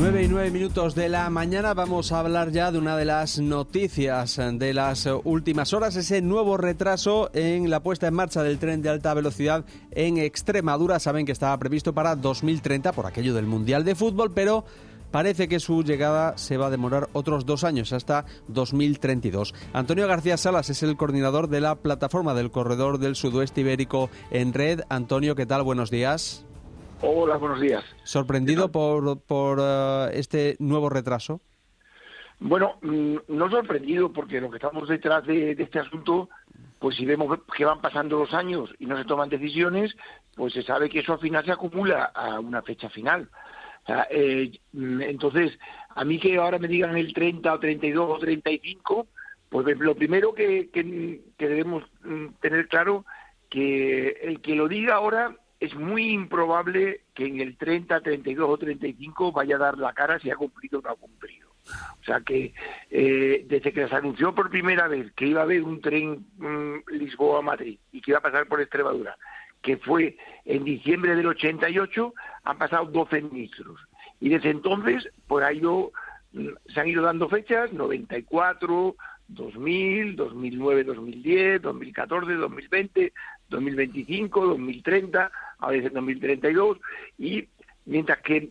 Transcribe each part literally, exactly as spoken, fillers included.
nueve y nueve minutos de la mañana vamos a hablar ya de una de las noticias de las últimas horas, ese nuevo retraso en la puesta en marcha del tren de alta velocidad en Extremadura. Saben que estaba previsto para dos mil treinta por aquello del Mundial de Fútbol, pero parece que su llegada se va a demorar otros dos años, hasta dos mil treinta y dos. Antonio García Salas es el coordinador de la plataforma del Corredor del Sudoeste Ibérico en Red. Antonio, ¿qué tal? Buenos días. Hola, buenos días. ¿Sorprendido por, por uh, este nuevo retraso? Bueno, no sorprendido, porque lo que estamos detrás de, de este asunto, pues si vemos que van pasando los años y no se toman decisiones, pues se sabe que eso al final se acumula a una fecha final. O sea, eh, entonces, a mí que ahora me digan el treinta o treinta y dos o treinta y cinco, pues lo primero que, que, que debemos tener claro que el que lo diga ahora es muy improbable que en el treinta, treinta y dos o treinta y cinco vaya a dar la cara si ha cumplido o no ha cumplido. O sea que eh, desde que se anunció por primera vez que iba a haber un tren mmm, Lisboa-Madrid y que iba a pasar por Extremadura, que fue en diciembre del ochenta y ocho, han pasado doce ministros. Y desde entonces, pues ha ido, se han ido dando fechas, noventa y cuatro, dos mil, dos mil nueve, dos mil diez, dos mil catorce, dos mil veinte, dos mil veinticinco, dos mil treinta, ahora es dos mil treinta y dos, y mientras que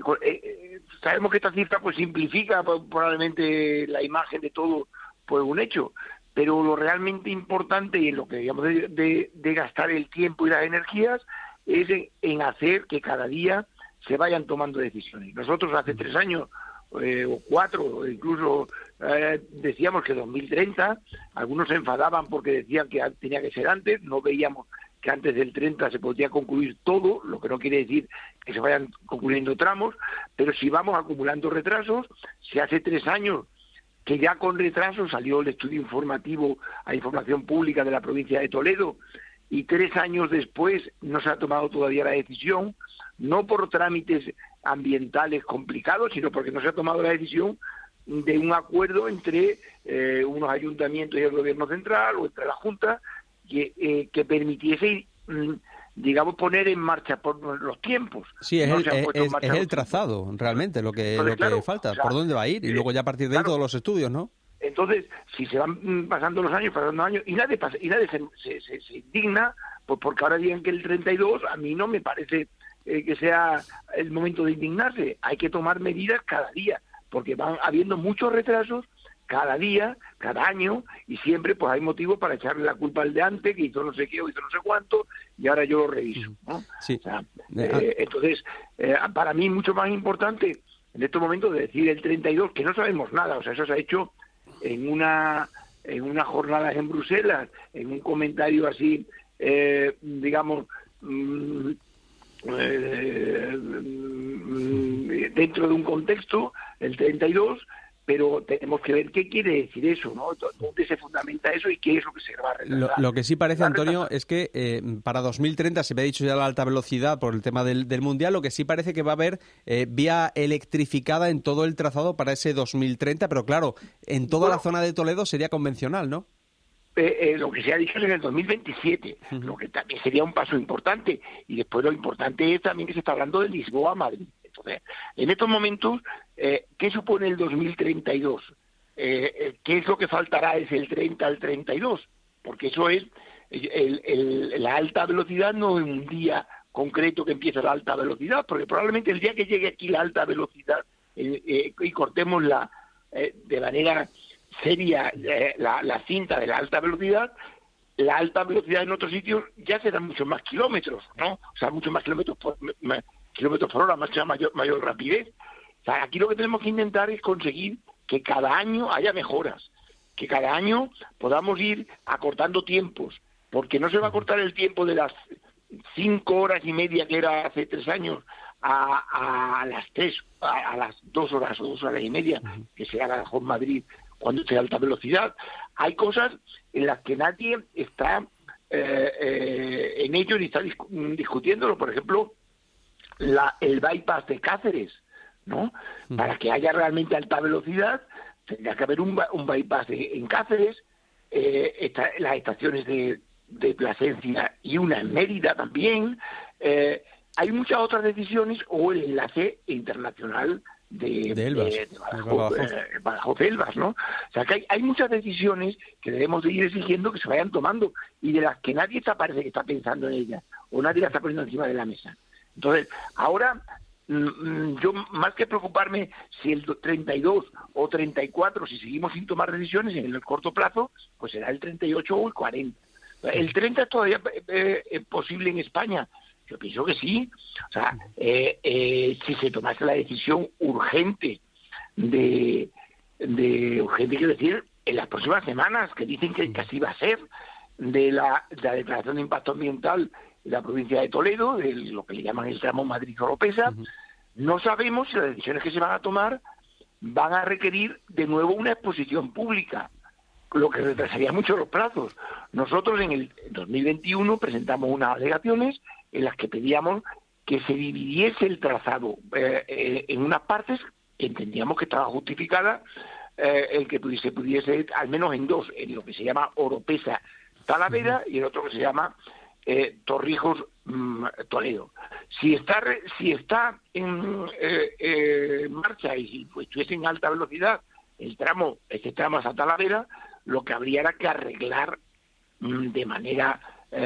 eh, sabemos que esta cifra pues simplifica probablemente la imagen de todo pues un hecho, pero lo realmente importante y en lo que digamos de, de, de gastar el tiempo y las energías es en, en hacer que cada día se vayan tomando decisiones. Nosotros hace tres años Eh, o cuatro, o incluso eh, decíamos que dos mil treinta, algunos se enfadaban porque decían que tenía que ser antes, no veíamos que antes del treinta se podía concluir todo, lo que no quiere decir que se vayan concluyendo tramos, pero si vamos acumulando retrasos, si hace tres años que ya con retraso salió el estudio informativo a información pública de la provincia de Toledo, y tres años después no se ha tomado todavía la decisión, no por trámites ambientales complicados, sino porque no se ha tomado la decisión de un acuerdo entre eh, unos ayuntamientos y el gobierno central o entre la Junta que, eh, que permitiese, digamos, poner en marcha por los tiempos. Sí, es, no el, es, es, es el trazado, tiempos. realmente, lo que, Entonces, lo claro, que falta, o sea, por dónde va a ir, y luego ya a partir de ahí claro, todos los estudios, ¿no? Entonces, si se van pasando los años, pasando los años, y nadie, pasa, y nadie se, se, se, se indigna, pues porque ahora digan que el treinta y dos, a mí no me parece eh, que sea el momento de indignarse. Hay que tomar medidas cada día, porque van habiendo muchos retrasos cada día, cada año, y siempre pues hay motivos para echarle la culpa al de antes, que hizo no sé qué o hizo no sé cuánto, y ahora yo lo reviso, ¿no? Sí. O sea, eh, entonces, eh, para mí mucho más importante en estos momentos de decir el treinta y dos, que no sabemos nada, o sea, eso se ha hecho en una en una jornada en Bruselas, en un comentario así, eh, digamos, mmm, eh, dentro de un contexto, el treinta y dos, pero tenemos que ver qué quiere decir eso, ¿no? ¿Dónde se fundamenta eso y qué es lo que se va a retrasar? Lo, lo que sí parece, Antonio, es que eh, para dos mil treinta se me ha dicho ya la alta velocidad por el tema del, del Mundial, lo que sí parece que va a haber eh, vía electrificada en todo el trazado para ese dos mil treinta, pero claro, en toda bueno, la zona de Toledo sería convencional, ¿no? Eh, eh, lo que se ha dicho es en el dos mil veintisiete, uh-huh. Lo que también sería un paso importante, y después lo importante es también que se está hablando de Lisboa a Madrid. Entonces, en estos momentos, eh, ¿qué supone el dos mil treinta y dos? Eh, ¿Qué es lo que faltará? ¿Es el treinta al treinta y dos? Porque eso es, el, el, la alta velocidad no es un día concreto que empieza la alta velocidad, porque probablemente el día que llegue aquí la alta velocidad eh, eh, y cortemos la eh, de manera seria eh, la, la cinta de la alta velocidad, la alta velocidad en otros sitios ya serán muchos más kilómetros, ¿no? O sea, muchos más kilómetros por, más, kilómetros por hora, más mayor, mayor rapidez. O sea, aquí lo que tenemos que intentar es conseguir que cada año haya mejoras, que cada año podamos ir acortando tiempos, porque no se va a cortar el tiempo de las cinco horas y media que era hace tres años a, a las tres, a, a las dos horas o dos horas y media, que será la Home Madrid cuando esté a alta velocidad. Hay cosas en las que nadie está eh, eh, en ello ni está discu- discutiéndolo. Por ejemplo, la, el bypass de Cáceres, ¿no? Uh-huh. Para que haya realmente alta velocidad, tendría que haber un, un bypass de, en Cáceres, eh, está, las estaciones de, de Plasencia y una en Mérida también. Eh, hay muchas otras decisiones, o el enlace internacional de, de Elvas, de, de Badajoz, eh, Badajoz Elvas, ¿no? O sea, que hay, hay muchas decisiones que debemos de ir exigiendo que se vayan tomando y de las que nadie está, parece que está pensando en ellas o nadie las está poniendo encima de la mesa. Entonces, ahora, mmm, yo más que preocuparme si el treinta y dos o treinta y cuatro, si seguimos sin tomar decisiones en el corto plazo, pues será el treinta y ocho o el cuarenta. ¿El treinta es todavía eh, eh, posible en España? Yo pienso que sí. O sea, eh, eh, si se tomase la decisión urgente de, de urgente quiero decir, en las próximas semanas, que dicen que, que así va a ser, de la, de la declaración de impacto ambiental de la provincia de Toledo, de lo que le llaman el tramo Madrid-Oropesa, uh-huh. No sabemos si las decisiones que se van a tomar van a requerir de nuevo una exposición pública, lo que retrasaría mucho los plazos. Nosotros en el dos mil veintiuno presentamos unas alegaciones en las que pedíamos que se dividiese el trazado eh, eh, en unas partes que entendíamos que estaba justificada, eh, el que pudiese, pudiese, al menos en dos, en lo que se llama Oropesa Talavera y el otro que se llama eh, Torrijos mmm, Toledo. Si está si está en eh, eh, marcha y si pues, estuviese en alta velocidad el tramo, este tramo hasta Talavera, lo que habría era que arreglar mmm, de manera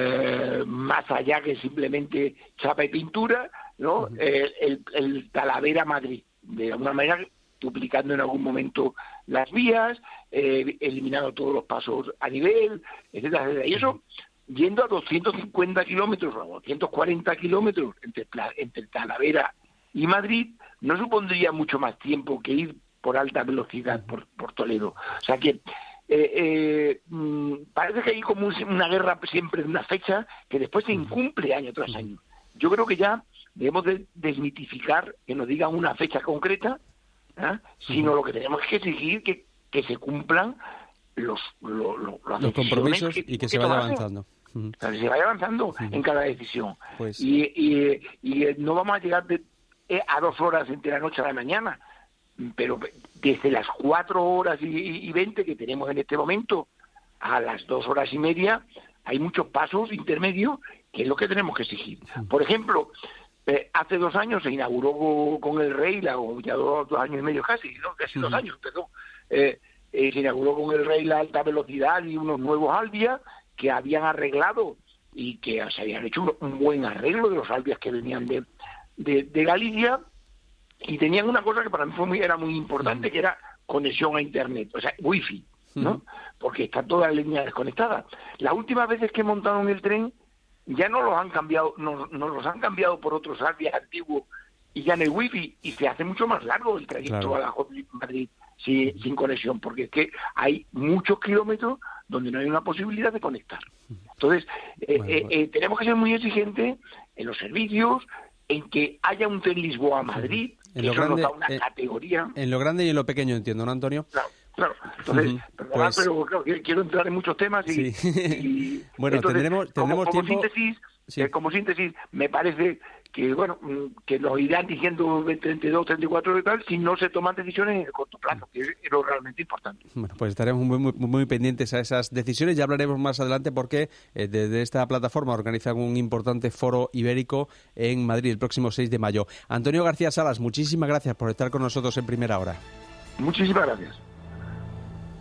eh, más allá que simplemente chapa y pintura, ¿no? Uh-huh. eh, el, el Talavera Madrid, de alguna manera duplicando en algún momento las vías, eh, eliminando todos los pasos a nivel, etcétera, etcétera. Y eso, yendo a doscientos cincuenta kilómetros o doscientos cuarenta kilómetros entre, entre Talavera y Madrid, no supondría mucho más tiempo que ir por alta velocidad por, por Toledo. O sea que eh, eh, parece que hay como una guerra siempre de una fecha que después se incumple año tras año. Yo creo que ya debemos de desmitificar que nos digan una fecha concreta, ¿eh? Sino lo que tenemos es que exigir que, que se cumplan los, lo, lo, las los compromisos que, y que, que se vaya tomarse. avanzando. Uh-huh. O sea, que se vaya avanzando uh-huh. en cada decisión. Pues... Y, y, y no vamos a llegar de, eh, a dos horas entre la noche a la mañana, pero desde las cuatro horas y, y veinte que tenemos en este momento a las dos horas y media hay muchos pasos intermedios que es lo que tenemos que exigir. Uh-huh. Por ejemplo, Eh, hace dos años se inauguró con el Reila, o ya dos, dos años y medio casi, ¿no? Casi uh-huh. dos años, perdón. Eh, eh, se inauguró con el Reila alta velocidad y unos nuevos Alvia que habían arreglado y que se habían hecho un, un buen arreglo de los Alvias que venían de, de, de Galicia y tenían una cosa que para mí fue muy, era muy importante, uh-huh. que era conexión a Internet, o sea, wifi, ¿no? Uh-huh. Porque está toda la línea desconectada. Las últimas veces que montaron el tren ya no los han cambiado, no, no los han cambiado por otros Alvia antiguos y ya no hay wifi y se hace mucho más largo el trayecto claro. a la Madrid sin, sin conexión, porque es que hay muchos kilómetros donde no hay una posibilidad de conectar. Entonces, eh, bueno, eh, eh, tenemos que ser muy exigentes en los servicios, en que haya un tren Lisboa-Madrid, en que lo eso grande, nos da una eh, categoría. En lo grande y en lo pequeño, entiendo, ¿no, Antonio? Claro. Claro, entonces, uh-huh. perdonad, pues... pero claro, quiero entrar en muchos temas y... Sí. y bueno, entonces, tendremos, tendremos como, como tiempo... Síntesis, sí. eh, como síntesis, me parece que, bueno, que nos irán diciendo treinta y dos, treinta y cuatro y tal, si no se toman decisiones en el corto plazo, que es lo realmente importante. Bueno, pues estaremos muy, muy, muy pendientes a esas decisiones. Ya hablaremos más adelante porque eh, desde esta plataforma organizan un importante foro ibérico en Madrid el próximo seis de mayo. Antonio García Salas, muchísimas gracias por estar con nosotros en Primera Hora. Muchísimas gracias.